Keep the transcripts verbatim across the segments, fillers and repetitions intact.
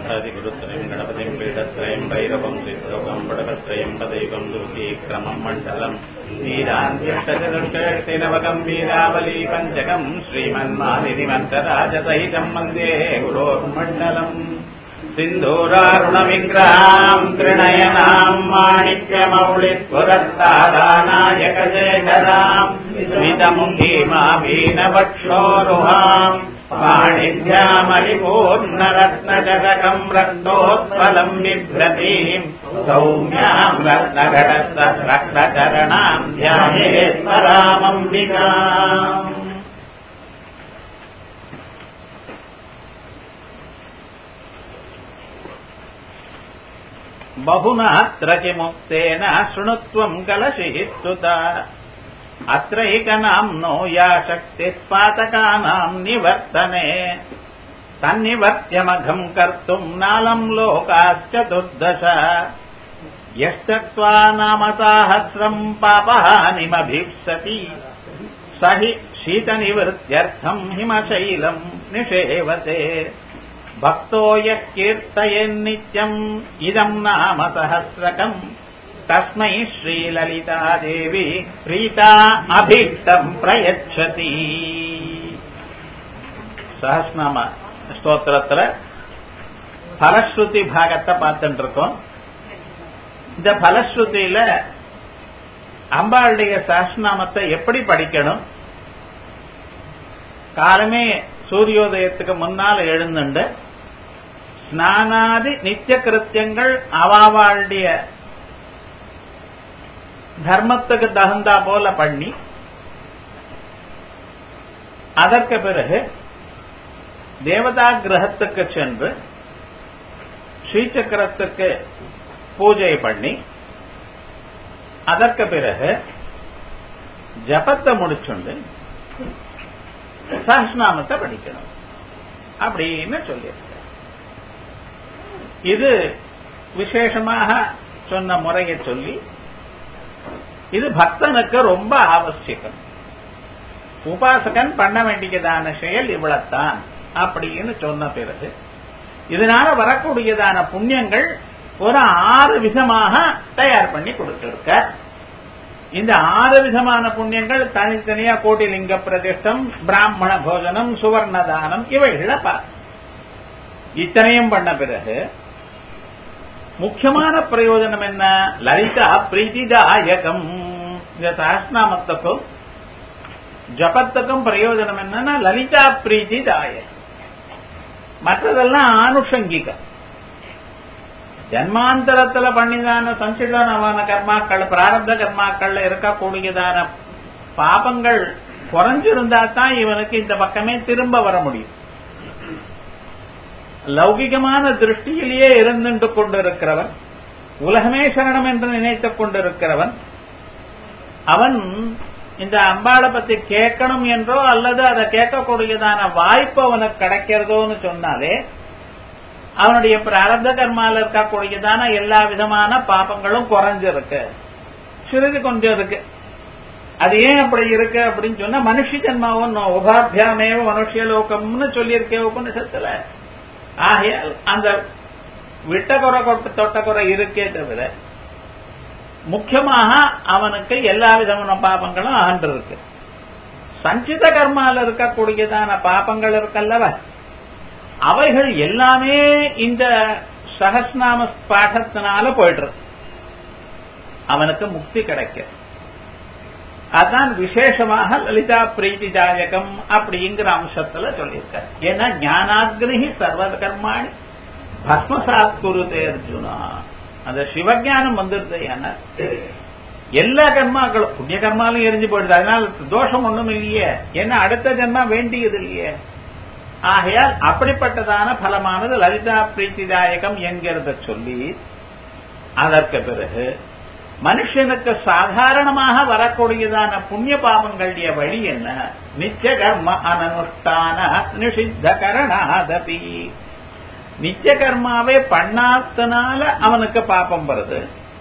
गणाधिपतिं गणपतिं पीठत्रयं भैरवं सिद्धौकं पटकत्रयं पदैवं दुर्गीक्रमं मण्डलम् वीरान्त्यष्टचतुष्टयष्टिनवकं वीरावली पञ्चकं श्रीमन्मालिनिमन्तराजसहितं वन्दे गुरोर्मण्डलम् सिन्धूरारुणविग्रहां त्रिनयनां माणिक्यमौलिस्फुरत्तारानायकशेखरां स्मितमुखीमाभीनवक्षोरुहां पाणिभ्यामलिपूर्णरत्नजगकं रत्नोत्पलं बिभ्रतीं सौम्यां रत्नघटस्थरक्तचरणां ध्यायेत्परामम्बिकाम् बहुना अत्र किमुक्तेन शृणुत्वं कलशिस्तुत अत्रैकनाम्नो या शक्तिः पातकानां निवर्तने तन्निवर्त्यमघं कर्तुं नालं लोकाश्चतुर्दश यश्चत्वा नाम साहस्रं पापहानिमभीप्सति स हि शीतनिवृत्त्यर्थं हिमशैलं निषेवते भक्तो यः कीर्तयेन्नित्यम् इदं नाम सहस्रकम् तस्मै श्रीललिता देवी प्रीता अभीष्टम् प्रयच्छति. சஹஸ்ரநாம ஸ்தோத்திரத்துல பலஸ்ருதி பாகத்தை பார்த்துட்டு இருக்கோம். இந்த பலஸ்ருதியில அம்பாளுடைய சஹஸ்ரநாமத்தை எப்படி படிக்கணும், காலமே சூரியோதயத்துக்கு முன்னால எழுந்துண்டு ஸ்நானாதி நித்திய கிருத்தியங்கள் அவாவாளுடைய தர்மத்துக்கு தகுந்தா போல பண்ணி அதற்கு பிறகு தேவதா கிரகத்துக்கு சென்று ஸ்ரீசக்கரத்துக்கு பூஜை பண்ணி அதற்கு பிறகு ஜபத்தை முடிச்சுண்டு சஹஸ்ரநாமத்தை படிக்கணும் அப்படின்னு சொல்லியிருக்க. இது விசேஷமாக சொன்ன முறையை சொல்லி இது பக்தனுக்கு ரொம்ப அவசியம். உபாசகன் பண்ண வேண்டியதான செயல் இவ்வளத்தான் அப்படின்னு சொன்ன பிறகு இதனால வரக்கூடியதான புண்ணியங்கள் ஒரு ஆறு விதமாக தயார் பண்ணி கொடுத்திருக்க. இந்த ஆறு விதமான புண்ணியங்கள் தனித்தனியா கோட்டிலிங்க பிரதிஷ்டம், பிராமண போஜனம், சுவர்ணதானம் இவைகளை பார்த்து இத்தனையும் பண்ண பிறகு முக்கியமான பிரயோஜனம் என்ன? லலிதா பிரீதிதாயகம். இந்த சஹஸ்ரநாமத்துக்கும் ஜபத்துக்கும் பிரயோஜனம் என்னன்னா லலிதா பிரீதிதாயகம். மற்றதெல்லாம் ஆனுஷங்கிகம். ஜன்மாந்தரத்துல பண்ணிதான சஞ்சிதனமான கர்மாக்கள், பிராரப்த கர்மாக்கள்ல இருக்கக்கூடியதான பாபங்கள் குறைஞ்சிருந்தா தான் இவனுக்கு இந்த பக்கமே திரும்ப வர முடியும். லௌகிகமான திருஷ்டியிலேயே இருந்து கொண்டிருக்கிறவன், உலகமே சரணம் என்று நினைத்துக் கொண்டிருக்கிறவன், அவன் இந்த அம்பாளை பத்தி கேட்கணும் என்றோ அல்லது அதை கேட்கக்கூடியதான வாய்ப்பு அவனுக்கு கிடைக்கிறதோன்னு சொன்னாலே அவனுடைய பிராரப்த கர்மால இருக்கக்கூடியதான எல்லா விதமான பாபங்களும் குறைஞ்சிருக்கு, சிறிது கொஞ்சம் இருக்கு. அது ஏன் அப்படி இருக்கு அப்படின்னு சொன்னா மனுஷ ஜன்மாவும் உபாபியாமேவ மனுஷலோகம்னு சொல்லியிருக்கே உபனிஷத்துல. ஆகையால் அந்த விட்ட குறை தொட்ட குறை இருக்கே தவிர முக்கியமாக அவனுக்கு எல்லா விதமான பாபங்களும் அகன்றிருக்கு. சஞ்சித கர்மால இருக்கக்கூடியதான பாபங்கள் இருக்கல்லவ, அவைகள் எல்லாமே இந்த சஹஸ்ரநாம பாடத்தினால போயிடுறது. அவனுக்கு முக்தி கிடைக்க. அதான் விசேஷமாக லலிதா பிரீதிதாயகம் அப்படிங்கிற அம்சத்துல சொல்லியிருக்காரு. ஏன்னா ஞானாக்னி சர்வ கர்மாணி பஸ்மசாத் குருதே அர்ஜுனா. அந்த சிவஞானம் வந்துருது. ஏன்னா எல்லா கர்மாக்களும் புண்ணிய கர்மாலும் எரிஞ்சு போயிடுது. அதனால தோஷம் ஒண்ணும் இல்லையே, ஏன்னா அடுத்த ஜன்மா வேண்டியது இல்லையே. ஆகையால் அப்படிப்பட்டதான பலமானது லலிதா பிரீத்திதாயகம் என்கிறத சொல்லி அதற்கு பிறகு மனுஷனுக்கு சாதாரணமாக வரக்கூடியதான புண்ணிய பாவங்களுடைய வழி என்ன? நித்திய கர்ம அனனுஷ்டான நிஷித்த கரணாதபி. நித்திய கர்மாவே பண்ணாதனால அவனுக்கு பாபம் வருது.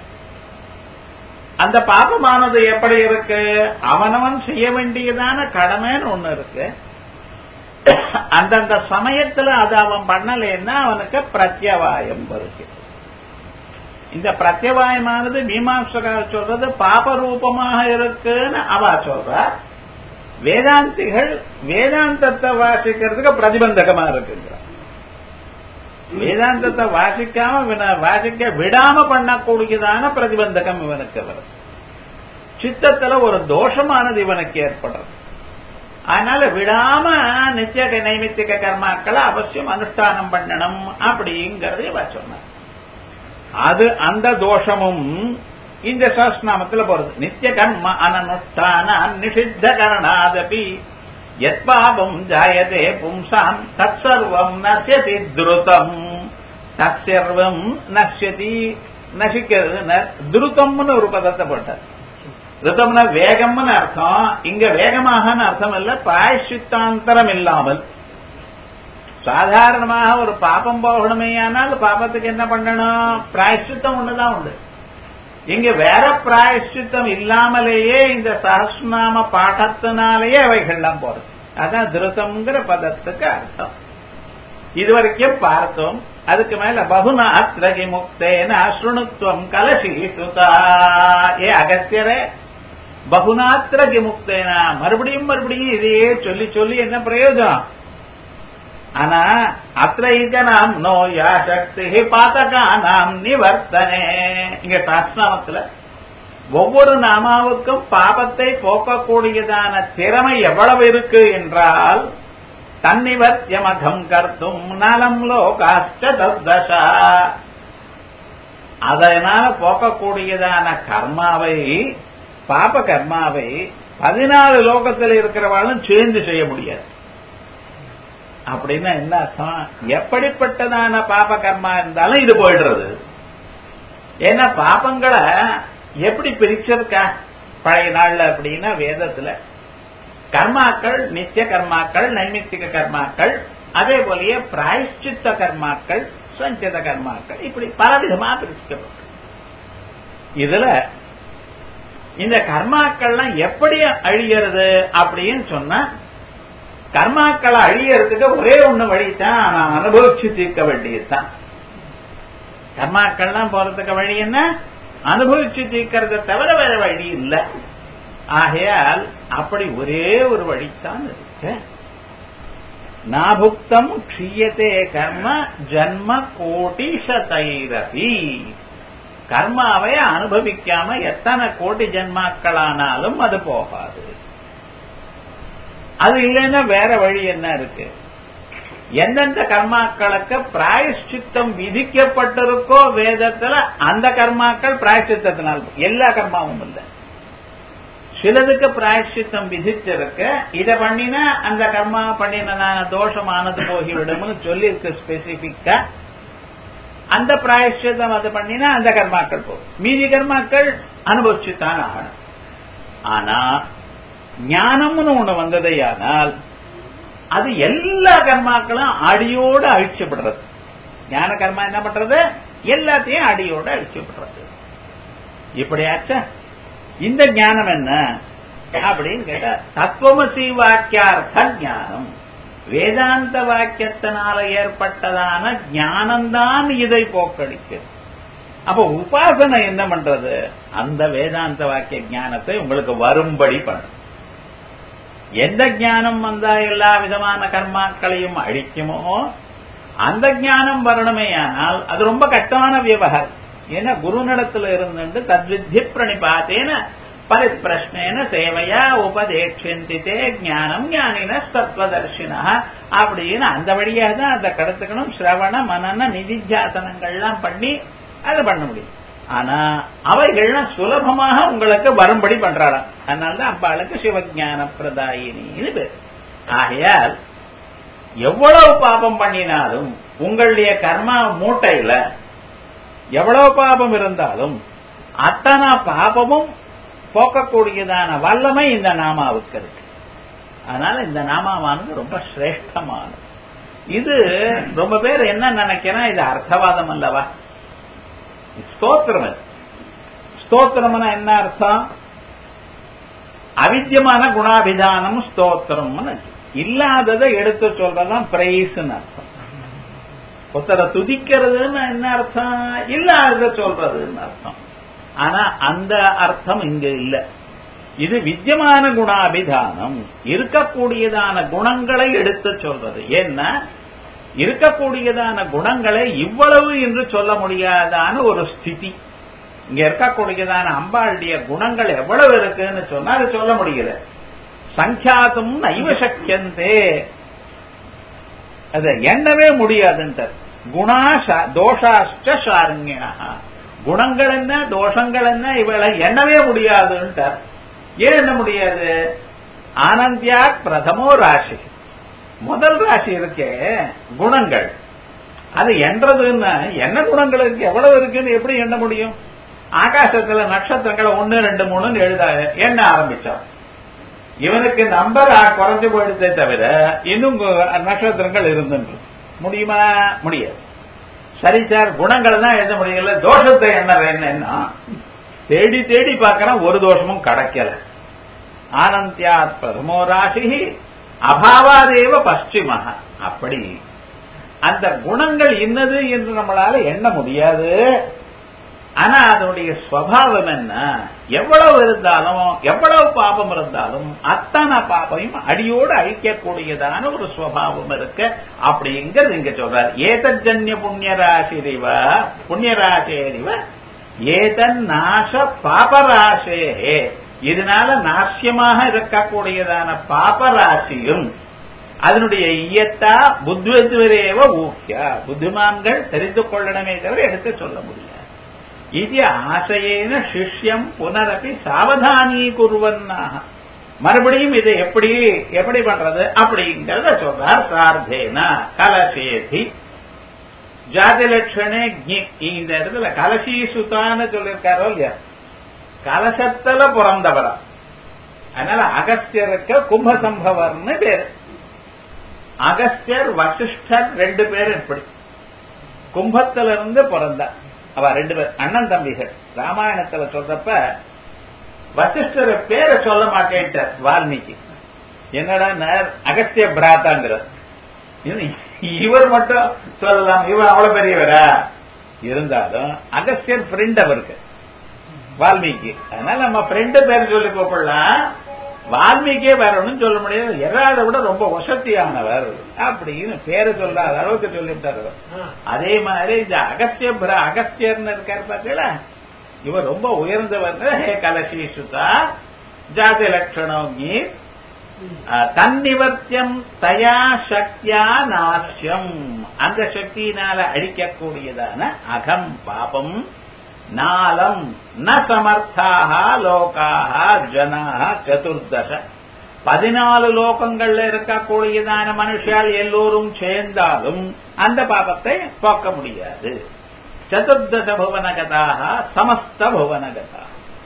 அந்த பாபமானது எப்படி இருக்கு? அவனவன் செய்ய வேண்டியதான கடமைன்னு ஒண்ணு இருக்கு. அந்தந்த சமயத்துல அது அவன் பண்ணலைன்னா அவனுக்கு பிரத்யவாயம் வருகிறது. இந்த பிரத்யவாயமானது மீமாம்சகர் சொல்றது பாபரூபமாக இருக்குன்னு அவ சொல்ற. வேதாந்திகள் வேதாந்தத்தை வாசிக்கிறதுக்கு பிரதிபந்தகமா இருக்குங்கிற. வேதாந்தத்தை வாசிக்காம வாசிக்க விடாம பண்ணக்கூடியதான பிரதிபந்தகம் இவனுக்கு வரும். சித்தத்துல ஒரு தோஷமானது இவனுக்கு ஏற்படுறது. அதனால விடாம நித்திய நைமித்திக கர்மாக்களை அவசியம் அனுஷ்டானம் பண்ணணும் அப்படிங்கறது இவ சொன்னார். அது அந்த தோஷமும் இந்த சஹஸ்ரநாமத்துல போறது. நித்திய கர்ம அனனுஷ்டான நிஷித்த கரணாதபி யத்பாபம் ஜாயதே பும்சாம் தற்சர்வம் நஷ்யதி துருதம். தற்சர்வம் நஷ்யதி நசிக்கிறது. துருதம்னு ஒரு பதத்தை போட்டார். ருதம்னா வேகம்னு அர்த்தம். இங்க வேகமாக அர்த்தம் இல்ல, பிராயஷ்சித்தாந்தரம் இல்லாமல். சாதாரணமாக ஒரு பாபம் போகணுமே ஆனால் பாபத்துக்கு என்ன பண்ணணும்? பிராயஷ்சித்தம் ஒண்ணுதான் உண்டு. இங்க வேற பிராயஷ்சித்தம் இல்லாமலேயே இந்த சஹஸ்ரநாம பாடத்தினாலேயே அவைகள்லாம் போறது. அதான் திருத்தம்ங்கிற பதத்துக்கு அர்த்தம். இதுவரைக்கும் பார்த்தோம். அதுக்கு மேல பகுநாத்ரகி முக்தேன அஸ்ருணுத்வம் கலசீசுதா. ஏ அகஸ்தியரே, பகுநாத்ரகி முக்தேன மறுபடியும் மறுபடியும் இதையே சொல்லி சொல்லி என்ன பிரயோஜனம்? ஆனா அத்ரைக நாம் நோயா சக்தி பாத்தகா நாம் நிவர்த்தனே. இங்க சாஸ்திரத்துல ஒவ்வொரு நாமாவுக்கும் பாபத்தை போக்கக்கூடியதான திறமை எவ்வளவு இருக்கு என்றால் தன்னிவர்த்தியமகம் கர்த்தும் நலம் லோகாஷ்ட ததா. அதனால போக்கக்கூடியதான கர்மாவை, பாப கர்மாவை பதினாலு லோகத்தில் இருக்கிறவாளும் சேர்ந்து செய்ய முடியாது. அப்படின்னா என்ன அர்த்தம்? எப்படிப்பட்டதான பாப கர்மா இருந்தாலும் இது போயிடுறது. ஏன்னா பாபங்களை எப்படி பிரிச்சிருக்கா பழைய நாள்ல அப்படின்னா வேதத்துல கர்மாக்கள், நித்திய கர்மாக்கள், நைமித்திக கர்மாக்கள், அதே போலயே பிராயஷ்சித்த கர்மாக்கள், சஞ்சித கர்மாக்கள், இப்படி பலவிதமா பிரிக்கப்படும். இதுல இந்த கர்மாக்கள்லாம் எப்படி அழியறது அப்படின்னு சொன்னா, கர்மாக்களை அழியறதுக்கு ஒரே ஒண்ணு வழிதான், நான் அனுபவிச்சு தீர்க்க வேண்டியதுதான். கர்மாக்கள்லாம் போறதுக்கு வழி என்ன? அனுபவிச்சு தீர்க்கறத தவிர வேற வழி இல்லை. ஆகையால் அப்படி ஒரே ஒரு வழித்தான் இருக்கு. நாபுக்தம் க்ஷீயத்தே கர்ம ஜன்ம கோட்டி சதைரபி. கர்மாவை அனுபவிக்காம எத்தனை கோடி ஜன்மாக்களானாலும் அது போகாது. அது இல்லைன்னா வேற வழி என்ன இருக்கு? எந்தெந்த கர்மாக்களுக்கு பிராயஷ்சித்தம் விதிக்கப்பட்டிருக்கோ வேதத்துல அந்த கர்மாக்கள் பிராயஷ்சித்தத்தினால், எல்லா கர்மாவும் இல்லை. சிலதுக்கு பிராயஷ்சித்தம் விதிச்சிருக்க, இதை பண்ணினா அந்த கர்மா பண்ணின தோஷமானது போகிவிடும்னு சொல்லி இருக்கு ஸ்பெசிபிக்கா. அந்த பிராயஷ்சித்தம் அது பண்ணினா அந்த கர்மாக்கள் போகும். மீதி கர்மாக்கள் அனுபவிச்சுத்தான் ஆகணும். ஆனா ஞானம்னு ஒண்ணு வந்ததையானால் அது எல்லா கர்மாக்களும் அடியோடு அழிச்சுப்படுறது. ஞான கர்மா என்ன பண்றது? எல்லாத்தையும் அடியோடு அழிச்சுப்படுறது. இப்படியாச்ச இந்த ஞானம் என்ன அப்படின்னு கேட்டா, தத்துவமசி வாக்கியார்த்த ஞானம், வேதாந்த வாக்கியத்தினால ஏற்பட்டதான ஞானம்தான் இதை போக்கடிக்கிறது. அப்ப உபாசனை என்ன பண்றது? அந்த வேதாந்த வாக்கிய ஞானத்தை உங்களுக்கு வரும்படி பண்ணும். எந்த ஞானம் வந்தா எல்லா விதமான கர்மாக்களையும் அழிக்குமோ அந்த ஞானம் வரணுமே. ஆனால் அது ரொம்ப கஷ்டமான விவகாரம். ஏன்னா குருநடத்துல இருந்து தத்வித்தி பிரணிபாத்தேன பரிப்பிரஷ்னேன சேவையா உபதேட்சந்தித்தே ஞானம் ஞானின சத்வதர்ஷினா அப்படின்னு அந்த வழியாக தான் அதை கடத்துக்கணும். சிரவண மனன நிதித்தியாசனங்கள்லாம் பண்ணி அதை பண்ண முடியும். ஆனா அவைகள்லாம் சுலபமாக உங்களுக்கு வரும்படி பண்றாளாம். அதனாலதான் அம்பாளுக்கு சிவஞான பிரதாயினின்னு பேர். ஆகையால் எவ்வளவு பாபம் பண்ணினாலும் உங்களுடைய கர்மா மூட்டையில எவ்வளவு பாபம் இருந்தாலும் அத்தனை பாபமும் போக்கக்கூடியதான வல்லமை இந்த நாமாவுக்கு இருக்கு. அதனால இந்த நாமாவானது ரொம்ப சிரேஷ்டமானது. இது ரொம்ப பேர் என்ன நினைக்கிறா, இது அர்த்தவாதம் அல்லவா? ஸ்தோத்திரம். ஸ்தோத்திரம்னா என்ன அர்த்தம்? அவித்தியமான குணாபிதானம் ஸ்தோத்திரம். இல்லாததை எடுத்து சொல்றதான் பிரைஸ்ன்னு அர்த்தம். ஒருத்தரை துதிக்கிறதுன்னு என்ன அர்த்தம்? இல்லாததை சொல்றதுன்னு அர்த்தம். ஆனா அந்த அர்த்தம் இங்க இல்ல. இது வித்தியமான குணாபிதானம், இருக்கக்கூடியதான குணங்களை எடுத்து சொல்றது. ஏன்னா இருக்கக்கூடியதான குணங்களை இவ்வளவு என்று சொல்ல முடியாதான ஒரு ஸ்திதி. இங்க இருக்கக்கூடியதான அம்பாளுடைய குணங்கள் எவ்வளவு இருக்குன்னு சொன்னா அது சொல்ல முடியல. சங்கியாத்தும் நைவ சக்கியந்தே, அது எண்ணவே முடியாதுன்ற. குணா தோஷாஷ்ட சாரண்யா, குணங்கள் என்ன தோஷங்கள் என்ன இவளை எண்ணவே முடியாதுன்ற. ஏன் என்ன முடியாது? ஆனந்தியா பிரதமோ ராசி, முதல் ராசி இருக்கே குணங்கள், அது என்றதுன்னா என்ன குணங்கள் இருக்கு எவ்வளவு இருக்குன்னு எப்படி எண்ண முடியும்? ஆகாசத்துல நட்சத்திரங்களை ஒன்னு ரெண்டு மூணுன்னு எழுத எண்ண ஆரம்பிச்சோம். இவனுக்கு நம்பர் குறைஞ்சு போயிடுதே தவிர இன்னும் நட்சத்திரங்கள் இருந்துன்று முடியுமா? முடியாது. சரி சார், குணங்கள் தான் எழுத முடியல, தோஷத்தை எண்ண என்னன்னா தேடி தேடி பார்க்கறான், ஒரு தோஷமும் கிடைக்கல. ஆனந்தியா பிரதமோ ராசி அபாவாதேவ பশ্চিமஹ. அப்படி அந்த குணங்கள் இன்னது என்று நம்மளால எண்ண முடியாது. ஆனா அதனுடைய ஸ்வபாவம் என்ன? எவ்வளவு இருந்தாலும் எவ்வளவு பாபம் இருந்தாலும் அத்தனை பாபையும் அடியோடு அழிக்கக்கூடியதான ஒரு ஸ்வபாவம் இருக்கு. அப்படிங்கிறது இங்க சொல்றார். ஏதஜன்ய புண்ணியராசிரிவ புண்ணியராசேரிவ ஏதன் நாச பாபராசே, இதனால நாசியமாக இருக்கக்கூடியதான பாபராசியும் அதனுடைய இயத்தா புத்வத்வரேவ ஊக்கியா, புத்திமான்கள் தெரிந்து கொள்ளணுமே தவிர எடுத்து சொல்ல முடியாது. இது ஆசையேன சிஷ்யம் புனரப்பி சாவதானி குருவன்னாக, மறுபடியும் இதை எப்படி எப்படி பண்றது அப்படிங்கறத சொல்றார். சார்த்தேனா கலசேதி ஜாதி லட்சணே, இந்த இடத்துல கலசி சுதான்னு சொல்லியிருக்காரோ இல்லையா, கலசத்துல பிறந்தவரா. அதனால அகஸ்தியருக்கு கும்பசம்பவர்னு பேரு. அகஸ்தியர் வசிஷ்டர் ரெண்டு பேரும் இப்படி கும்பத்திலிருந்து பிறந்த அவ ரெண்டு பேர் அண்ணன் தம்பிகள். ராமாயணத்துல சொல்றப்ப வசிஷ்டர் பேரை சொல்ல மாட்டேன்ட்டார் வால்மீகி. என்னடா அகஸ்திய பிராத்தாங்கிற, இவர் மட்டும் சொல்லலாம், இவர் அவ்வளவு பெரியவரா இருந்தாலும் அகஸ்தியர் ஃப்ரெண்ட் அவருக்கு வால்மீகி. அதனால நம்ம ஃப்ரெண்டு பேர் சொல்லி கூப்பிடலாம், வால்மீகியே வேற ஒன்னும் சொல்ல முடியாது, எறாத விட ரொம்ப வசதியானவர் அப்படின்னு பேரு சொல்லாத அளவுக்கு சொல்லிட்டார். அதே மாதிரி இந்த அகஸ்திய அகஸ்தியர்னு இருக்காரு பார்த்தீங்களா, இவர் ரொம்ப உயர்ந்தவர். ஹே கலசி சுதா ஜாதி லட்சணோங்கி தன்னிவர்த்தியம் தயா சக்தியா நாசியம், அந்த சக்தியினால அழிக்கக்கூடியதான அகம் பாபம் நாலம் ந சமர்த்தாக லோகாக ஜனாக சதுர்தச, பதினாலு லோகங்கள்ல இருக்கக்கூடியதான மனுஷால் எல்லோரும் சேர்ந்தாலும் அந்த பாபத்தை போக்க முடியாது. சதுர்தச புவனகதாக சமஸ்த புவனகதா,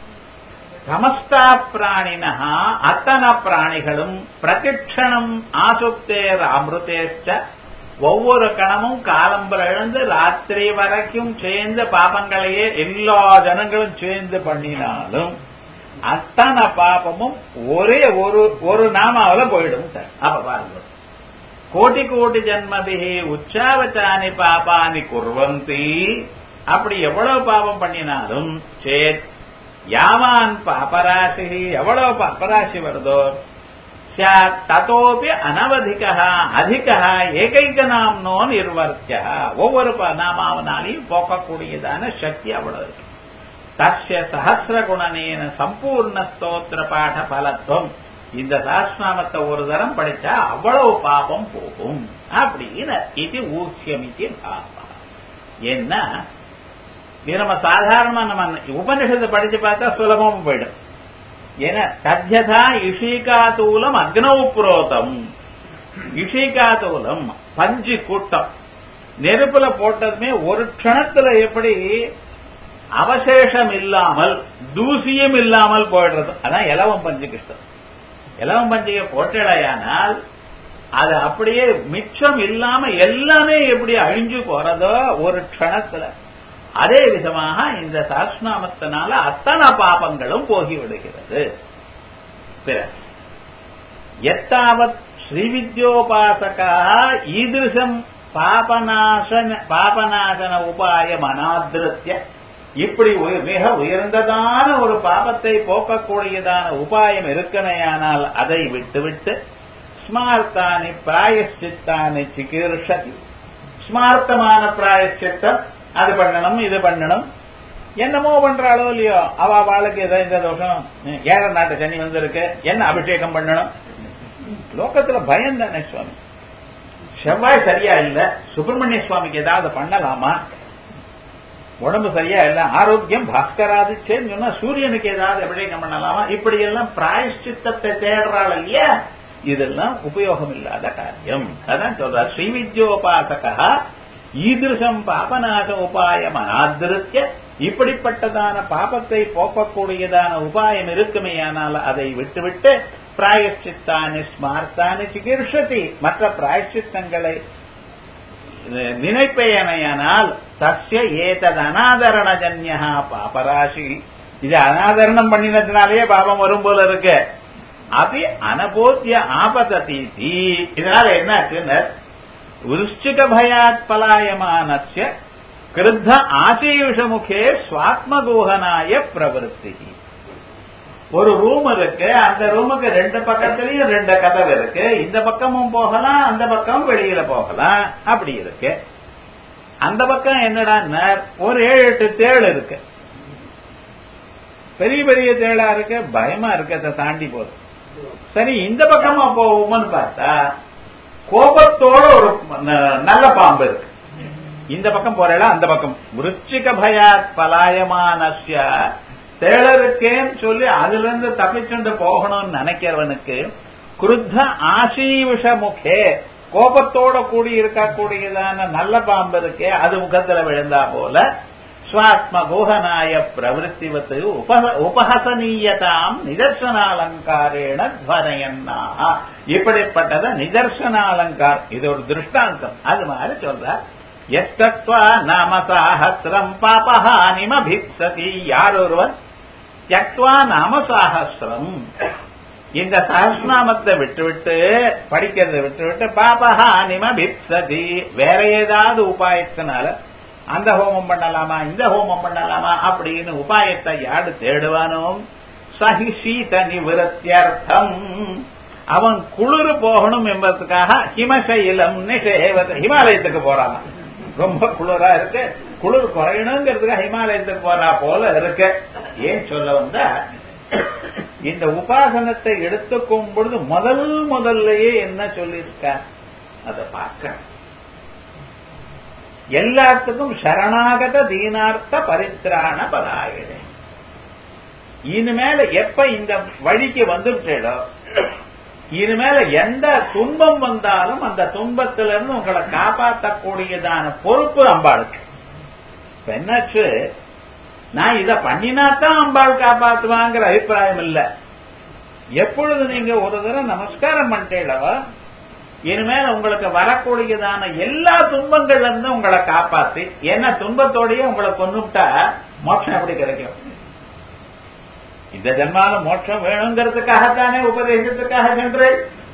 சமஸ்தா பிராணினா அத்தனை பிராணிகளும் பிரதிக்ஷணம் ஆசுப்தேர் அமிர்தேச்ச, ஒவ்வொரு கணமும் காலம்பர எழுந்து ராத்திரி வரைக்கும் சேர்ந்த பாபங்களையே எல்லா ஜனங்களும் சேர்ந்து பண்ணினாலும் அத்தனை பாபமும் ஒரே ஒரு ஒரு நாமாவில போயிடும் சார். அப்ப பாருங்க, கோட்டி கோட்டி ஜன்மபிகி உச்சாவச்சானி பாபானி குர்வந்தி, அப்படி எவ்வளவு பாபம் பண்ணினாலும் சேத் யாவான் பாபராசி, எவ்வளவு பாபராசி வருதோ ததோபி அனவதிக அதிக ஏகைக நாம்னோ நிர்வர்த்திய, ஒவ்வொரு நாமாவனாலையும் போக்கக்கூடியதான சக்தி அவ்வளவு இருக்கு. தஸ்ய சஹசிர குணனேன சம்பூர்ண ஸ்தோத்திர பாட பலத்துவம், இந்த சஹஸ்ரநாமத்தை ஒரு தரம் படிச்சா அவ்வளவு பாபம் போகும் அப்படின்னு இது ஊக்கியமிக்கு பாபா. என்ன இது நம்ம சாதாரணமா நம்ம உபநிஷத்தை படிச்சு பார்த்தா சுலபமும் போயிடும். ஏன்னா தத்யதா இஷிகாதூலம் அக்னௌ புரோதம், இஷிகாதூலம் பஞ்சு கூட்டம் நெருப்புல போட்டதுமே ஒரு க்ஷணத்துல எப்படி அவசேஷம் இல்லாமல் தூசியும் இல்லாமல் போயிடுறது, அதான் இலவம் பஞ்சு கிருஷ்ணன். இலவம் பஞ்சிகை போட்டடையானால் அது அப்படியே மிச்சம் இல்லாம எல்லாமே எப்படி அழிஞ்சு போறதோ ஒரு க்ஷணத்துல, அதே விதமாக இந்த சஹஸ்ரநாமத்தினால அத்தனை பாபங்களும் போகிவிடுகிறது. பிறகு எத்தாவத் ஸ்ரீவித்யோபாசகா ஈதிருஷம் பாபநாசன பாபநாசன உபாயம் அநாதிருத்திய இப்படி மிக உயர்ந்ததான ஒரு பாபத்தை போக்கக்கூடியதான உபாயம் இருக்கணையானால் அதை விட்டுவிட்டு ஸ்மார்த்தானி பிராயஷ்சித்தானி சிகீர்ஷதி ஸ்மார்த்தமான பிராயஷ்சித்தம் அது பண்ணணும் இது பண்ணணும் என்னமோ பண்றாளோ இல்லையோ அவ அவளுக்கு ஏதோ இந்த தோஷம் ஏழ நாட்டு சனி வந்திருக்கு என்ன அபிஷேகம் பண்ணணும் லோகத்துல பயம் தானே சுவாமி செவ்வாய் சரியா இல்ல சுப்பிரமணிய சுவாமிக்கு ஏதாவது பண்ணலாமா உடம்பு சரியா இல்ல ஆரோக்கியம் பாஸ்கராதிச்சேன்னு சொன்னா சூரியனுக்கு ஏதாவது அபிஷேகம் பண்ணலாமா இப்படி எல்லாம் பிராயஷ்சித்தத்தை தேடுறாள் இல்லையா இதெல்லாம் உபயோகம் இல்லாத காரியம் அதான் சொல்ற ஸ்ரீவித்யோபாசகா ஈதிருஷம் பாபநாச உபாயம் அநாதிருத்திய இப்படிப்பட்டதான பாபத்தை போக்கக்கூடியதான உபாயம் இருக்குமேயானால் அதை விட்டுவிட்டு பிராயஷ்சித்தானி ஸ்மார்த்தானி சிகிர்ஷதி மற்ற பிராயஷ்சித்தங்களை நினைப்பேனையானால் தஸ்ய ஏதது அநாதரணஜன்யா பாபராசி இது அநாதரணம் பண்ணினதுனாலேயே பாபம் வரும் போல இருக்கு அது அனபோத்திய ஆபததி இதனால என்னாச்சுன்னு விருஷ்டிக பயாத் பலாயமானஸ்ய கிருத்த ஆசீயுஷமுகே ஸ்வாத்மகோகனாய பிரவருத்தி ஒரு ரூம் இருக்கு அந்த ரூமுக்கு ரெண்டு பக்கத்திலையும் ரெண்டு கதவு இருக்கு இந்த பக்கமும் போகலாம் அந்த பக்கம் வெளியில போகலாம் அப்படி இருக்கு அந்த பக்கம் என்னடா ஒரு ஏழு எட்டு தேள் இருக்கு பெரிய பெரிய தேளா இருக்கு பயமா இருக்கு அதை தாண்டி போகுது சரி இந்த பக்கமா போவோம்னு பார்த்தா கோபத்தோட ஒரு நல்ல பாம்பு இருக்கு இந்த பக்கம் போறா அந்த பக்கம் விருச்சிக பயாத் பலாயமானஸ்ய தேளருக்கேன்னு சொல்லி அதுல இருந்து தப்பிச்சுண்டு போகணும்னு நினைக்கிறவனுக்கு குருத்த ஆசீவிஷ முகே கோபத்தோட கூடி இருக்கக்கூடியதான நல்ல பாம்பு இருக்கே அது முகத்துல விழுந்தா போல ஸ்வாத்ம கோகனாய பிரவருத்திவத்து உபஹசனீயதாம் நிதர்சனாலங்காரேண துவனயன்னா இப்படிப்பட்டத நிதர்சனாலங்கார் இது ஒரு திருஷ்டாந்தம் அது மாதிரி சொல்ற எத்தத்வா நாம சாஹசிரம் பாபஹானிமபிப்சதி யார் ஒருவன் த்யக்த்வா நாம சாஹசிரம் இந்த சஹஸ்ரநாமத்தை விட்டுவிட்டு படிக்கிறத விட்டுவிட்டு பாபஹானிமபிப்சதி வேற ஏதாவது உபாயத்தினால அந்த ஹோமம் பண்ணலாமா இந்த ஹோமம் பண்ணலாமா அப்படின்னு உபாயத்தை யாரு தேடுவானோ சஹி சீத நிவத்தியர்த்தம் அவன் குளிர் போகணும் என்பதற்காக ஹிமசைலம் நிஷேவத ஹிமாலயத்துக்கு போறான் ரொம்ப குளிரா இருக்கு குளிர் குறையணுங்கிறதுக்காக ஹிமாலயத்துக்கு போறா போல இருக்கு ஏன் சொல்ல வந்தா இந்த உபாசனத்தை எடுத்துக்கும் பொழுது முதல் முதல்லயே என்ன சொல்லியிருக்க அதை பார்க்க எல்லாத்துக்கும் சரணாகத தீனார்த்த பரித்ராண பராயணே இனிமேல எப்ப இந்த வழிக்கு வந்துட்டோ இனிமேல எந்த துன்பம் வந்தாலும் அந்த துன்பத்திலிருந்து உங்களை காப்பாற்றக்கூடியதான பொறுப்பு அம்பாளுக்கு என்னாச்சு நான் இதை பண்ணினாத்தான் அம்பாள் காப்பாற்றுவாங்கிற அபிப்பிராயம் இல்ல எப்பொழுது நீங்க ஒரு தடவை நமஸ்காரம் பண்ணிட்டேளவா இனிமேல் உங்களுக்கு வரக்கூடியதான எல்லா துன்பங்கள்ல இருந்து உங்களை காப்பாத்தி என்ன துன்பத்தோடய உங்களை கொண்டுட்டா மோட்சம் எப்படி கிடைக்கும் இந்த ஜன்மால மோட்சம் வேணுங்கிறதுக்காகத்தானே உபதேசத்துக்காக சென்று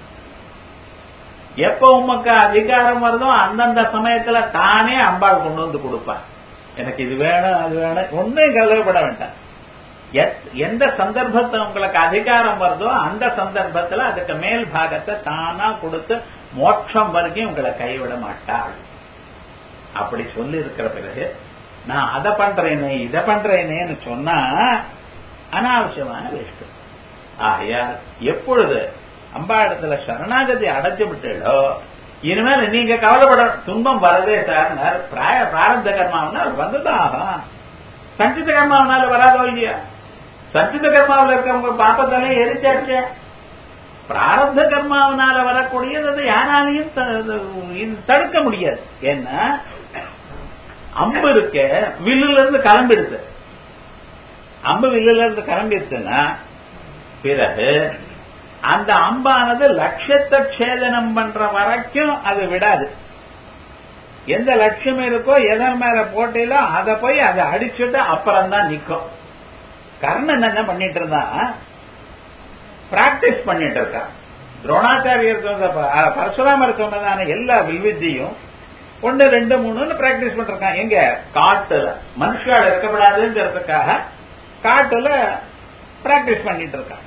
எப்ப உமக்கு அதிகாரம் வருதோ அந்தந்த சமயத்துல தானே அம்பாள் கொண்டு வந்து கொடுப்பார் எனக்கு இது வேணும் அது வேணும் ஒன்னும் கவலைப்பட வேண்டாம் எந்த சந்தர்ப்பத்தை உங்களுக்கு அதிகாரம் வருதோ அந்த சந்தர்ப்பத்துல அதுக்கு மேல் பாகத்தை தானா கொடுத்து மோட்சம் வரைக்கும் உங்களை கைவிட மாட்டாள் அப்படி சொல்லி இருக்கிற பிறகு நான் அதை பண்றேனே இதை பண்றேனேன்னு சொன்னா அனாவசியமான வேஸ்ட் ஆகையால் எப்பொழுது அம்பாடத்துல சரணாகதி அடைச்சு விட்டோ இனிமேல் நீங்க கவலைப்பட துன்பம் வரதே சார் பிராரப்த கர்மாவனால வந்துதான் ஆகும் சஞ்சித கர்மாவனால வராதோ இல்லையா சஞ்சித கர்மாவில் இருக்கவங்க பாப்பத்தாலே எரிச்சாச்சு பிராரப்த கர்மாவனால வரக்கூடியது யாராலையும் தடுக்க முடியாது ஏன்னா அம்பு இருக்க வில்லுல இருந்து கிளம்பிடுது அம்பு வில்லுல இருந்து கிளம்பிடுச்சுன்னா பிறகு அந்த அம்பானது லட்சியத்தை சேதனம் பண்ற வரைக்கும் அது விடாது எந்த லட்சியம் இருக்கோ எதன் மேல போட்டிலோ அதை போய் அதை அடிச்சுட்டு அப்புறம் தான் நிற்கும் கர்ணன் என்ன பண்ணிட்டு இருந்தா பிராக்டிஸ் பண்ணிட்டு இருக்கான் துரோணாச்சாரியர் சொன்ன பரசுராமர் சொன்னதான எல்லா வில்வித்தையும் ஒன்னு ரெண்டு மூணுன்னு பிராக்டிஸ் பண்றான். எங்க காட்டுல மனுஷால் இருக்கப்படாதுங்கிறதுக்காக காட்டுல பிராக்டிஸ் பண்ணிட்டு இருக்கான்.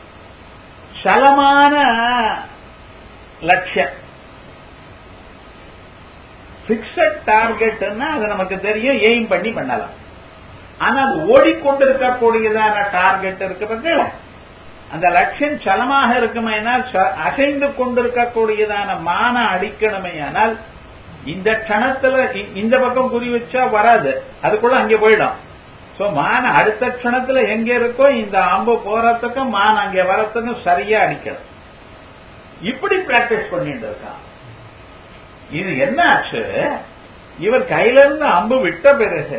சலமான லட்சியம், பிக்சட் டார்கெட்னா அது நமக்கு தெரியும், எய்ம் பண்ணி பண்ணலாம். ஆனா அது ஓடிக்கொண்டிருக்கக்கூடியதான டார்கெட் இருக்கு பார்த்தீங்களா, அந்த லட்சியம் சலமாக இருக்குமேனால், அசைந்து கொண்டிருக்கக்கூடியதான மான அடிக்கணுமேயானால் இந்த க்ஷணத்துல இந்த பக்கம் குறி வச்சா வராது, அதுக்குள்ள அங்கே போயிடும். சோ மான அடுத்த க்ஷணத்துல எங்க இருக்கோ இந்த அம்பு போறதுக்கும் மான அங்கே வரத்துக்கும் சரியா அடிக்கணும். இப்படி பிராக்டிஸ் பண்ணிட்டு இருக்கான். இது என்ன ஆச்சு, இவர் கையில இருந்து அம்பு விட்ட பிறகு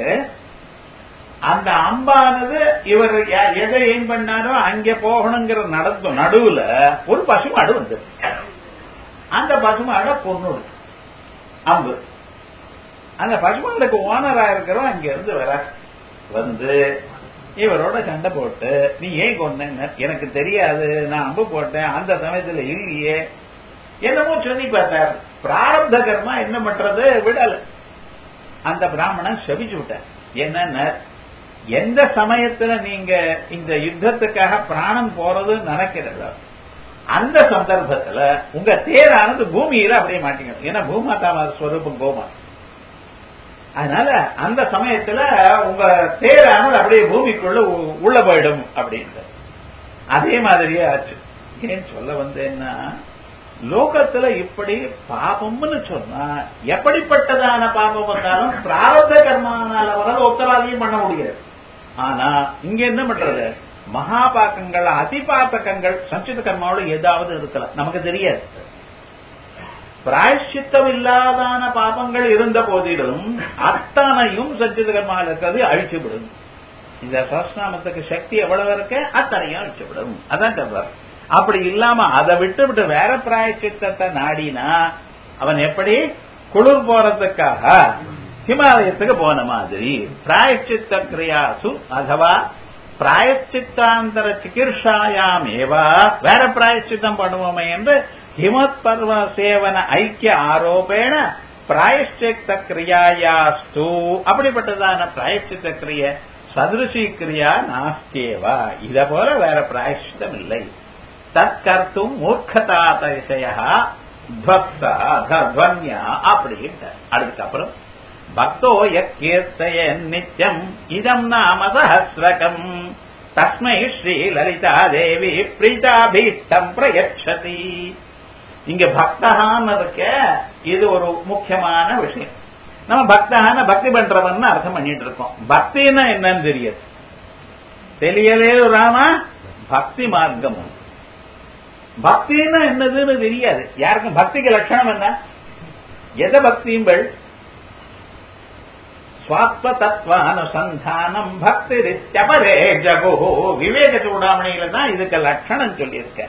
அந்த அம்பானது இவர் எதை எய்ம் பண்ணாரோ அங்க போகணுங்கிற நடக்கும். நடுவுல ஒரு பசுமாடு வந்து அந்த பசுமாட பொண்ணு அம்பு, அந்த பசுமாடுக்கு ஓனரா இருக்கிறோம் அங்க இருந்து வர வந்து இவரோட சண்டை போட்டு நீ ஏன் கொண்ட, எனக்கு தெரியாது, நான் அம்பு போட்டேன், அந்த சமயத்துல இல்லையே, என்னமோ சொல்லி பார்த்தார். பிராரப்த கர்மா என்ன பண்றது விடல. அந்த பிராமணன் செபிச்சு விட்டார். என்னன்னா, எந்த சமயத்துல நீங்க இந்த யுத்தத்துக்காக பிராணம் போறது நினைக்கிறதோ அந்த சந்தர்ப்பத்துல உங்க தேரானது பூமியில அப்படியே மாட்டிக்கணும். ஏன்னா பூமாதா ஸ்வரூபம் கோமா, அதனால அந்த சமயத்துல உங்க தேரானது அப்படியே பூமிக்குள்ள உள்ள போயிடும் அப்படின்னு. அதே மாதிரியே ஆச்சு. ஏன் சொல்ல வந்தேன்னா, லோகத்துல இப்படி பாபம்னு சொன்னா எப்படிப்பட்டதான பாபம் வந்தாலும் பிராரப்த கர்மானால வர ஒத்தராலையும் பண்ண முடியாது. ஆனா இங்க என்ன பண்றது, மகாபாக்கங்கள் அதிபாத்தகங்கள் சஞ்சித கர்மாவோட ஏதாவது இருக்கலாம், நமக்கு தெரியாது. பிராயஷ்சித்தம் இல்லாதான பாபங்கள் இருந்த போதிலும் அத்தனையும் சஞ்சித கர்மாவில் இருக்கிறது அழிச்சுவிடும். இந்த சஹஸ்ரநாமத்துக்கு சக்தி எவ்வளவு இருக்கு, அத்தனையும் அழிச்சுவிடும். அதான் சொல்றார். அப்படி இல்லாம அதை விட்டு விட்டு வேற பிராயச்சித்தத்தை நாடினா அவன் எப்படி குளிர் போறதுக்காக ஹிமாலயத்துக்கு போன மாதிரி பிராயச்சித்த கிரியாசு அதுவா பிராயச்சித்தாந்தர சிகிச்சையாம் ஏவா வேற பிராயச்சித்தம் பண்ணுவோமே என்று ஹிமத் பர்வ சேவன ஐக்கிய ஆரோபேண பிராயச்சித்த கிரியாயாஸ்து அப்படிப்பட்டதான பிராயச்சித்த கிரிய சதுருஷி கிரியா நாஸ்தியேவா, இத போல வேற பிராயச்சித்தம் இல்லை. தற்கர்த்தும் மூர்க்கதாதய துவன்யா அப்படின்ட்டு. அதுக்கப்புறம் பக்தோ யக்கீர்த்தய நித்யம் இதம் நாம சஹஸ்ரகம் தஸ்மை ஸ்ரீ லலிதா தேவி பிரீதாபீஷ்டம் பிரயச்சதி. இங்க பக்தகான்னு இருக்க, இது ஒரு முக்கியமான விஷயம். நம்ம பக்தகான பக்தி பண்றவன் அர்த்தம் பண்ணிட்டு இருக்கோம். பக்தின்னா என்னன்னு தெரியாது, தெரியலே ராமா பக்தி மார்க்கம். பக்தின்னா என்னதுன்னு தெரியாது யாருக்கும். பக்திக்கு லட்சணம் என்ன, எத பக்தியும்பள் ஸ்வாத்ம தத்வானுசந்தானம் பக்தி ரித்யபரே ஜகோ. விவேக சூடாமணியில தான் இதுக்கு லட்சணம் சொல்லியிருக்க.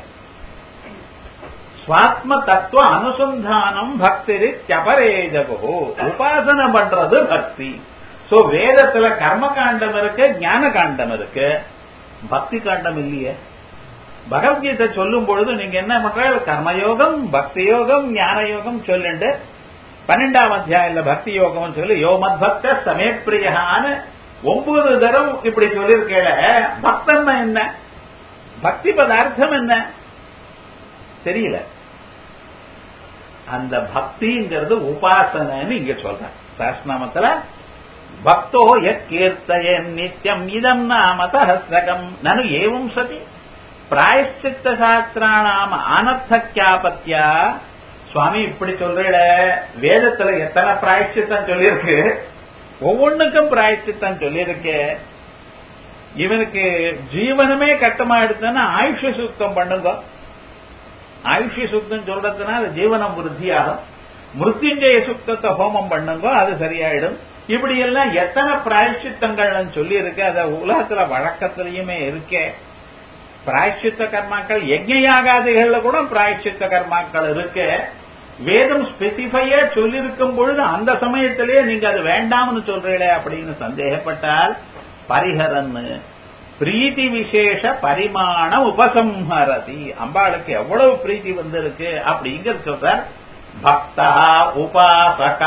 ஸ்வாத்ம தத்துவ அனுசந்தானம் பக்தி ரித்யபரே ஜகோ. உபாசனை பண்றது பக்தி. சோ வேதத்துல கர்ம காண்டம் இருக்கு, ஞான காண்டம் இருக்கு, பக்தி காண்டம் இல்லையே. பகவத்கீதை சொல்லும் பொழுது நீங்க என்ன பண்ற, கர்மயோகம் பக்தி யோகம் ஞான யோகம் சொல்லுண்டு பன்னெண்டாம் அத்தியாயில பக்தி யோகம் சொல்லி யோ மத் பக்த சமே பிரியான்னு ஒன்பது தரம் இப்படி சொல்லிருக்கேள. பக்தன் என்ன, பக்தி பதார்த்தம் என்ன தெரியல. அந்த பக்திங்கிறது உபாசனைன்னு இங்க சொல்றேன் சாஸ்திரநாமத்துல. பக்தோ யக்கீர்த்தய நித்யம் இதம் நாம சஹஸ்ரகம் நனு ஏவம் சதி பிராயஷ்சித்த சாஸ்திரானாம் அனர்த்தக்யாபத்யா. சுவாமி இப்படி சொல்றீல, வேதத்துல எத்தனை பிராயஷ்சித்தம் சொல்லியிருக்கு, ஒவ்வொன்றுக்கும் பிராயஷ்சித்தம் சொல்லியிருக்கு. இவனுக்கு ஜீவனமே கட்டமா எடுத்தனா ஆயுஷ சுத்தம் பண்ணுங்க. ஆயுஷ சுத்தம் சொல்றதுனால ஜீவனம் விருத்தியாகும். மிருத்யுஞ்சய சுத்தத்தை ஹோமம் பண்ணுங்க, அது சரியாயிடும். இப்படி எல்லாம் எத்தனை பிராயஷ்சித்தங்கள் சொல்லி இருக்கு. அத உலகத்துல வழக்கத்திலயுமே இருக்கே. பிராயஷ்சித்த கர்மாக்கள் யஜ்ஞயாகாதிகள்ல கூட பிராயஷ்சித்த கர்மாக்கள் இருக்கு. வேதம் ஸ்பெசிஃபையா சொல்லிருக்கும் பொழுது அந்த சமயத்திலேயே நீங்க அது வேண்டாம்னு சொல்றீங்களே அப்படின்னு சந்தேகப்பட்டால் பரிஹரன்னு பிரீத்தி விசேஷ பரிமாண உபசம்ஹரதி. அம்பாளுக்கு எவ்வளவு பிரீத்தி வந்திருக்கு அப்படிங்கிறது சொல்றார். பக்தா உபாசகா.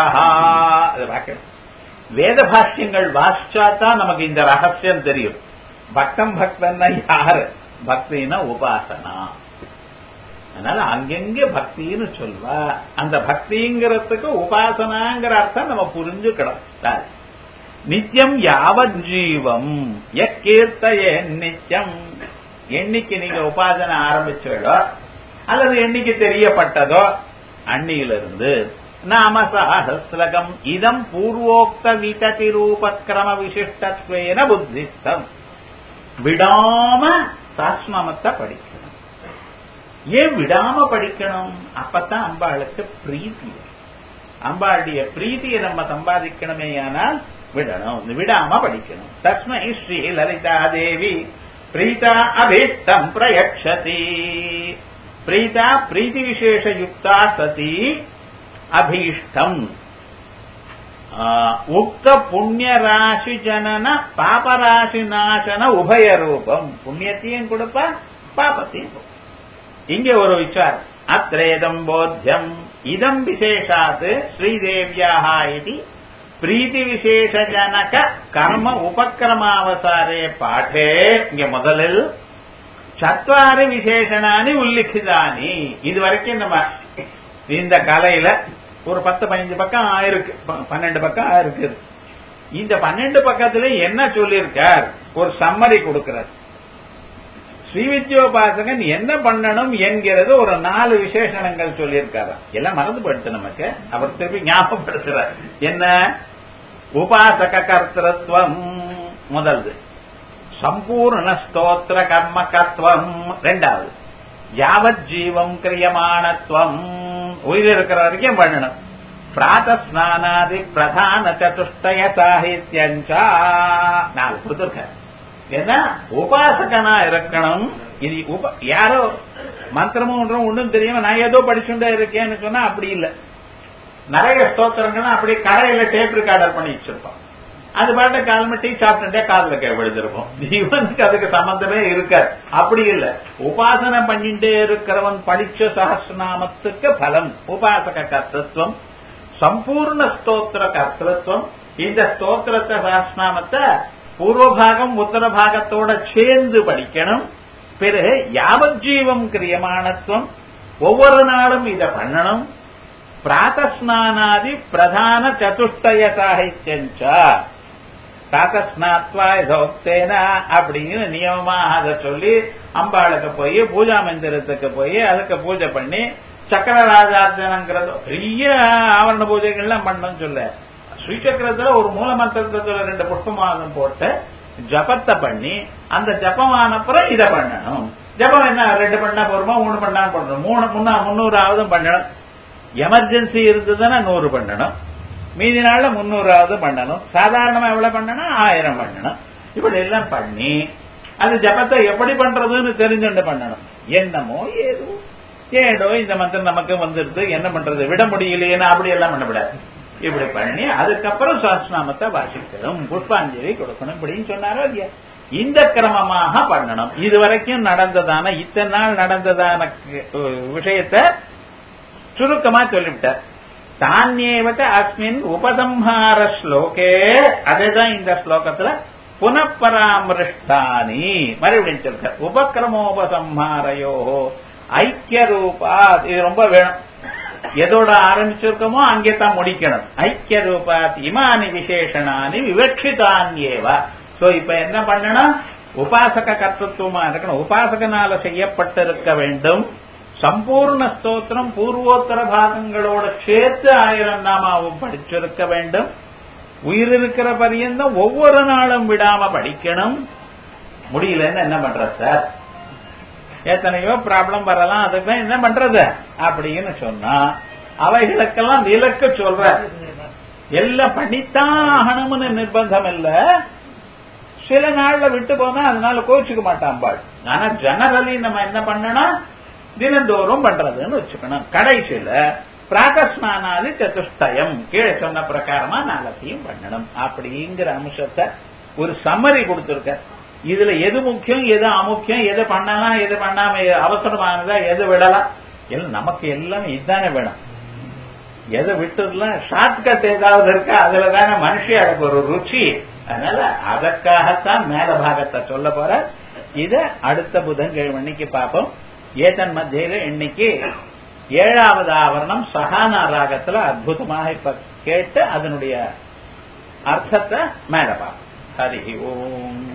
வேத பாஷ்யங்கள் வாசிச்சாதான் நமக்கு இந்த ரகசியம் தெரியும். பக்தம் பக்தன்னா யாரு? பக்தினா உபாசனா. அதனால அங்கெங்க பக்தின்னு சொல்வா. அந்த பக்திங்கிறதுக்கு உபாசனாங்கிற அர்த்தம் நம்ம புரிஞ்சுக்கணும். நித்தியம் யாவத் ஜீவம் எக்கீர்த்தய நித்தியம். என்னைக்கு நீங்க உபாசனை ஆரம்பிச்சோ அல்லது என்னைக்கு தெரியப்பட்டதோ அன்னியிலிருந்து நாம சஹஸ்ரகம் இதம் பூர்வோக்த விததி ரூபக்ரம விசிஷ்டத்வேன புத்திஸ்தம். விடாம சஹஸ்ரநாமத்தை படிக்கணும். ஏன் விடாம படிக்கணும்? அப்பதான் அம்பாளுக்கு பிரீத்தி. அம்பாளுடைய பிரீத்தியை நம்ம சம்பாதிக்கணுமே ஆனால் விடணும், விடாம படிக்கணும். தஸ்மை ஸ்ரீ லலிதா தேவி பிரீதா அபீஷ்டம் பிரயக்ஷதி. பிரீதா பிரீத்தி விசேஷ யுக்தா சதி அபீஷ்டம் உக்த புண்ணிய ராசி ஜனன பாபராசி நாசன உபய ரூபம். புண்ணியத்தையும் கொடுப்பா, பாபத்தையும் கொடுப்பா. இங்கே ஒரு விசாரம். அத்ரேதம் போத்தியம் இதம் விசேஷாத் ஸ்ரீதேவியாக இது பிரீத்தி விசேஷ ஜனக கர்ம உபக்கிரமாவசாரே பாட்டே. இங்க முதலில் சத்வாரி விசேஷனானி உல்லிখিதானி. இது வரைக்கும் நம்ம இந்த கலையில ஒரு பத்து பதினஞ்சு பக்கம் ஆயிருக்கு, பன்னெண்டு பக்கம் ஆயிருக்கு. இந்த பன்னெண்டு பக்கத்துல என்ன சொல்லியிருக்கார்? ஒரு சம்மரி கொடுக்கிறார். ஸ்ரீவித்யோபாசகன் என்ன பண்ணணும் என்கிறது ஒரு நாலு விசேஷணங்கள் சொல்லியிருக்காரு. எல்லாம் மறந்து போயிடுச்சு நமக்கு. அவர் திருப்பி ஞாபகப்படுத்துறார். என்ன? உபாசக கர்த்தத்துவம் முதல்து, சம்பூர்ண ஸ்தோத்திர கர்ம கர்த்தம் ரெண்டாவது, யாவத் ஜீவம் கிரியமானத்துவம் உயிர் இருக்கிற வரைக்கும் பண்ணணும். பிராத ஸ்நானாதி பிரதான சதுஷ்டய சாகித்யஞ்சா நாலு கொடுத்திருக்காரு. என்ன? உபாசகனா இருக்கணும். இது யாரோ மந்திரமும் ஒன்றும் ஒன்றும் தெரியாம நான் ஏதோ படிச்சுட்டே இருக்கேன்னு சொன்னா அப்படி இல்லை. நிறைய ஸ்தோத்திரங்கள்லாம் அப்படி கடையில டேப் ரெக்கார்டர் பண்ணி வச்சிருப்போம். அது பாட்டு காலமே டீ சாப்பிட்டுட்டே காதல கை விழுந்திருப்போம். ஜீவனுக்கு அதுக்கு சம்பந்தமே இருக்காது. அப்படி இல்லை. உபாசனை பண்ணிட்டே இருக்கிறவன் படிச்ச சஹஸ்ரநாமத்துக்கு பலம். உபாசக கர்த்தத்துவம், சம்பூர்ண ஸ்தோத்திர கர்த்தத்துவம். இந்த ஸ்தோத்திரத்தை சஹஸ்ரநாமத்தை பூர்வபாகம் உத்தர பாகத்தோட சேர்ந்து படிக்கணும். பிறகு யாவத் ஜீவம் கிரியமானத்துவம், ஒவ்வொரு நாளும் இதை பண்ணணும். பிராதஸ்நானாதி பிரதான சதுஷ்டய சாகித்யஞ்சா பிராதஸ்நாத்வா யதோக்தேன அப்படின்னு நியமமாக அதை சொல்லி அம்பாளுக்கு போய் பூஜா மந்திரத்துக்கு போய் அதுக்கு பூஜை பண்ணி சக்கரராஜார்ஜனங்கிறது பெரிய ஆவரண பூஜைகள்லாம் பண்ணணும்னு சொல்ல, ஸ்ரீசக்கரத்துல ஒரு மூல மந்திரத்துல ரெண்டு புஷ்பமாதம் போட்டு ஜபத்தை பண்ணி அந்த ஜபமானப்புறம் இதை பண்ணணும். ஜபம் என்ன ரெண்டு பண்ணா போருமா, மூணு பண்ணா பண்ணணும், மூணு முன்னா முன்னூறாவது பண்ணணும். எமர்ஜென்சி இருந்ததுன்னா நூறு பண்ணணும், மீதி நாள்ல முன்னூறாவது பண்ணணும். சாதாரணமா எவ்வளவு பண்ணணும்? ஆயிரம் பண்ணணும். இப்படி எல்லாம் பண்ணி அந்த ஜபத்தை எப்படி பண்றதுன்னு தெரிஞ்சுட்டு பண்ணணும். என்னமோ ஏதோ ஏடோ இந்த மந்திரம் நமக்கு வந்துருது, என்ன பண்றது, விட முடியலையேன்னு அப்படி எல்லாம் பண்ணக்கூடாது. இப்படி பண்ணி அதுக்கப்புறம் சஹஸ்ரநாமத்தை வாசிக்கணும், புஷ்பாஞ்சலி கொடுக்கணும் இப்படின்னு சொன்னாரோ இல்லையா. இந்த கிரமமாக பண்ணணும். இதுவரைக்கும் நடந்ததான இத்தனை நாள் நடந்ததான விஷயத்தை சுருக்கமா சொல்லிவிட்டார். தானியேவத அஸ்மின் உபசம்ஹார ஸ்லோகே, அதுதான் இந்த ஸ்லோகத்துல புனப்பராமிருஷ்டானி மறுபடியும் சொல்ற உபக்கிரமோபசம்ஹாரையோ ஐக்கிய ரூபா. இது ரொம்ப வேணும். எதோட ஆரம்பிச்சிருக்கோமோ அங்கே தான் முடிக்கணும். ஐக்கிய ரூபாத் இமானி விசேஷனானி விவட்சிதான்யேவா. சோ இப்ப என்ன பண்ணணும்? உபாசக கர்த்தத்துவமா இருக்கணும். உபாசகனால செய்யப்பட்டிருக்க வேண்டும். சம்பூர்ண ஸ்தோத்திரம் பூர்வோத்தர பாகங்களோட சேர்த்து ஆயிரம் நாமாவும் படிச்சிருக்க வேண்டும். உயிர் இருக்கிற பரியந்தம் ஒவ்வொரு நாளும் விடாம படிக்கணும். முடியலன்னு என்ன பண்றது சார்? எத்தனையோ ப்ராப்ளம் வரலாம், அதுக்கு என்ன பண்றது அப்படின்னு சொன்னா அவைகளுக்கெல்லாம் விலக்கு சொல்ற. எல்லாம் பண்ணித்தான் ஆகணும்னு நிர்பந்தம் இல்ல. சில நாள்ல விட்டு போனா அதனால கோச்சுக்க மாட்டாம்பாள். ஆனா ஜெனரலி நம்ம என்ன பண்ணணும்? தினந்தோறும் பண்றதுன்னு வச்சுக்கணும். கடைசியில பிராகஸ்நானாதி சதுஷ்டயம் கீழே சொன்ன பிரகாரமா நாளத்தையும் பண்ணணும் அப்படிங்கிற அம்சத்தை ஒரு சம்மரி கொடுத்திருக்க. இதுல எது முக்கியம் எது அமுக்கியம், எது பண்ணலாம் எது பண்ணாம அவசரமானதா எது விடலாம், எல்லாம் நமக்கு எல்லாம் இதுதானே வேணும். எதை விட்டுலாம் ஷார்ட்கட் ஏதாவது இருக்கா, அதுல தானே மனுஷியாளுக்கு ஒரு ருச்சி. அதனால அதற்காகத்தான் மேல பாகத்தை சொல்ல போற. இத அடுத்த புதன்கிழமைக்கு பார்ப்போம். ஏதன் மத்தியில இன்னைக்கு ஏழாவது ஆவரணம் சஹானா ராகத்துல அற்புதமாக இப்ப கேட்டு அதனுடைய அர்த்தத்தை மேல பார்ப்போம். ஹரி ஓம்.